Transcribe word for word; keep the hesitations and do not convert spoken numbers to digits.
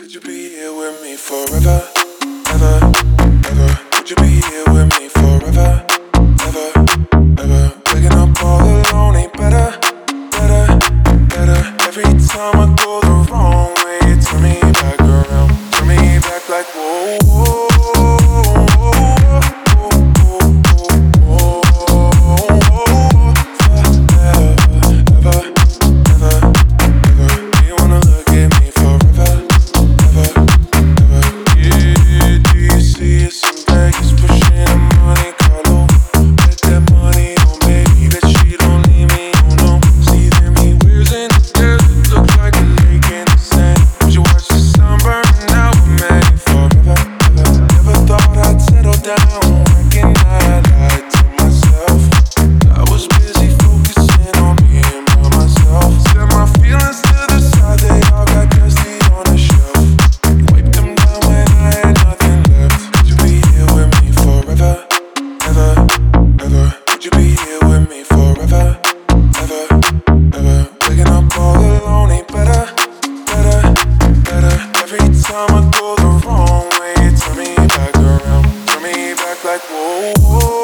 Could you be here with me forever, ever, ever? Could you be here with me forever, ever, ever? Waking up all alone ain't better, better, better. Every time I go the wrong way, you turn me back around, turn me back like whoa, whoa, whoa, whoa, whoa, whoa, whoa, forever, ever, ever, ever. Do you wanna look at me forever? Time I go the wrong way, turn me back around, turn me back like whoa, whoa.